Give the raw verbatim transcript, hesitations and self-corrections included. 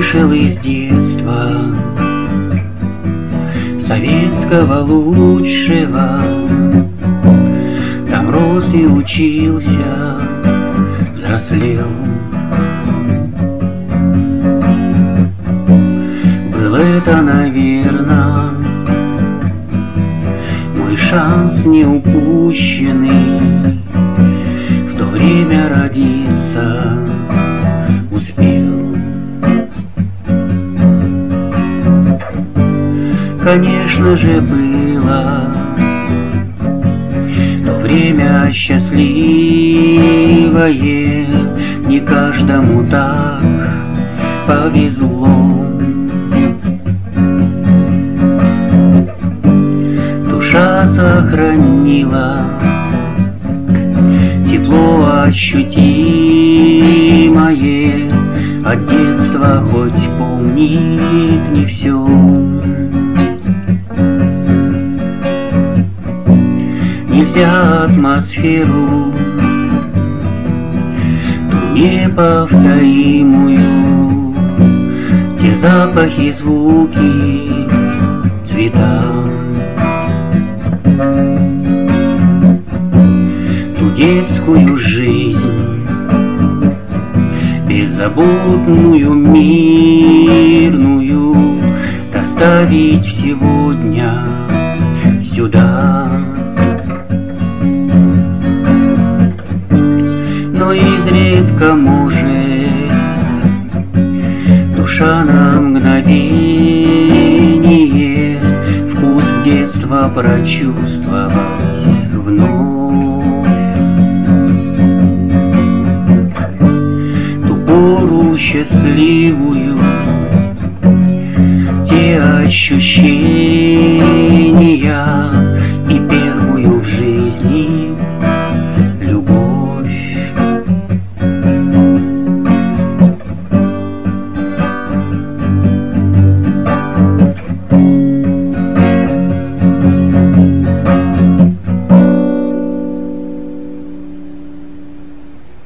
вышел из детства советского лучшего, там рос и учился, взрослел. Был это, наверно, мой шанс неупущенный, в то время родиться успел. Конечно же, было то время счастливое, не каждому так повезло. Душа сохранила тепло ощутимое, от детства хоть помнит не все. Нельзя атмосферу ту неповторимую, те запахи, звуки, цвета, ту детскую жизнь, беззаботную, мирную, доставить сегодня сюда. Но изредка может душа на мгновение вкус детства прочувствовать вновь. Ту пору счастливую, те ощущения и первую в жизни